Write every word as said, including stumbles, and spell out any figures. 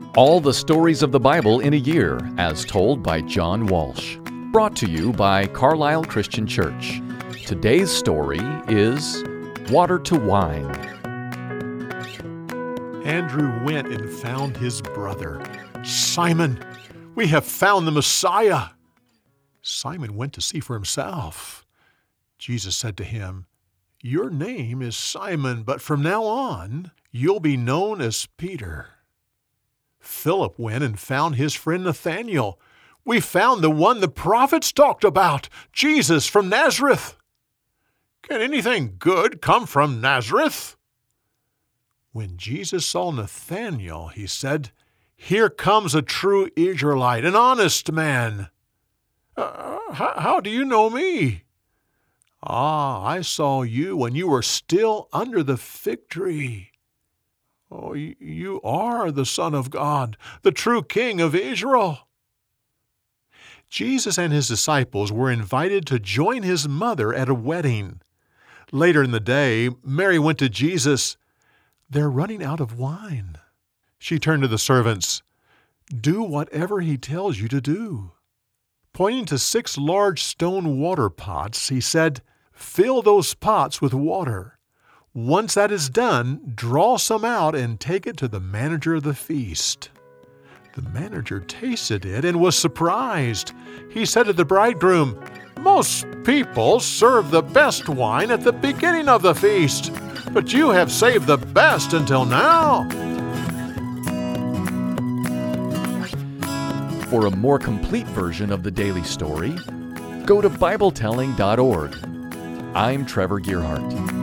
All the stories of the Bible in a year, as told by John Walsh. Brought to you by Carlisle Christian Church. Today's story is Water to Wine. Andrew went and found his brother. Simon, we have found the Messiah. Simon went to see for himself. Jesus said to him, "Your name is Simon, but from now on, you'll be known as Peter." Philip went and found his friend Nathanael. "We found the one the prophets talked about, Jesus from Nazareth." "Can anything good come from Nazareth?" When Jesus saw Nathanael, he said, "Here comes a true Israelite, an honest man." Uh, how, how do you know me?" "Ah, I saw you when you were still under the fig tree." "Oh, you are the Son of God, the true King of Israel." Jesus and his disciples were invited to join his mother at a wedding. Later in the day, Mary went to Jesus. "They're running out of wine." She turned to the servants. "Do whatever he tells you to do." Pointing to six large stone water pots, he said, "Fill those pots with water. Once that is done, draw some out and take it to the manager of the feast." The manager tasted it and was surprised. He said to the bridegroom, "Most people serve the best wine at the beginning of the feast, but you have saved the best until now." For a more complete version of the daily story, go to Bible telling dot org. I'm Trevor Gearhart.